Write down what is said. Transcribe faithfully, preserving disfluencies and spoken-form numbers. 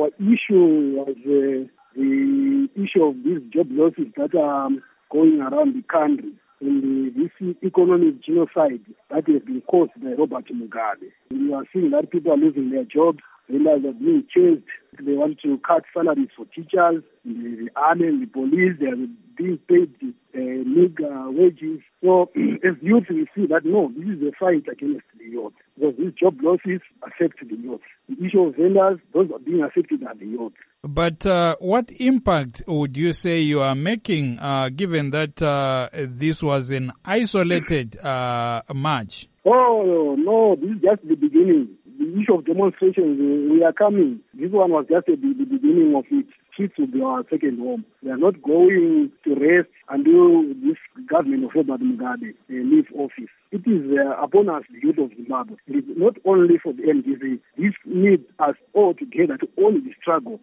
our issue was uh, the issue of these job losses that are going around the country in the, this economic genocide that has been caused by Robert Mugabe. We are seeing that people are losing their jobs, vendors are being chased. They want to cut salaries for teachers, the, the army and the police. They are being paid uh, meager wages. So as youth, we see that, no, this is a fight against the youth, because these job losses affect the youth. The issue of vendors, those are being affected are the youth. But uh, what impact would you say you are making, uh, given that uh, this was an isolated uh, march? Oh, no, this is just the beginning. The issue of demonstrations, we are coming. This one was just the, the beginning of it. Streets will be our second home. We are not going to rest until this government of Robert Mugabe uh, leave office. It is uh, upon us, the youth of Zimbabwe. It is not only for the M D C. This needs us all together to only struggle